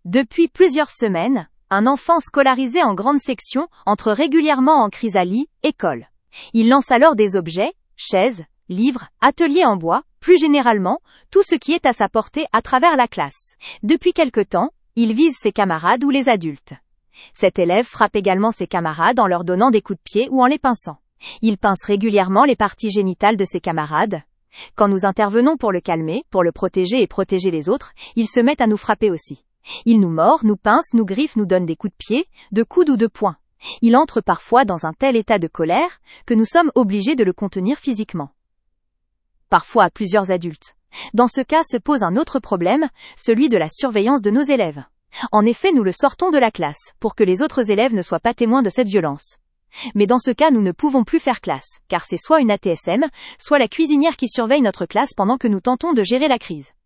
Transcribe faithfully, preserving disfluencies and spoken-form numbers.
Depuis plusieurs semaines, un enfant scolarisé en grande section entre régulièrement en chrysalide, école. Il lance alors des objets, chaises, livres, ateliers en bois, plus généralement, tout ce qui est à sa portée à travers la classe. Depuis quelque temps, il vise ses camarades ou les adultes. Cet élève frappe également ses camarades en leur donnant des coups de pied ou en les pinçant. Il pince régulièrement les parties génitales de ses camarades. Quand nous intervenons pour le calmer, pour le protéger et protéger les autres, il se met à nous frapper aussi. Il nous mord, nous pince, nous griffe, nous donne des coups de pied, de coudes ou de poing. Il entre parfois dans un tel état de colère que nous sommes obligés de le contenir physiquement. Parfois à plusieurs adultes. Dans ce cas se pose un autre problème, celui de la surveillance de nos élèves. En effet, nous le sortons de la classe, pour que les autres élèves ne soient pas témoins de cette violence. Mais dans ce cas, nous ne pouvons plus faire classe, car c'est soit une A T S M, soit la cuisinière qui surveille notre classe pendant que nous tentons de gérer la crise.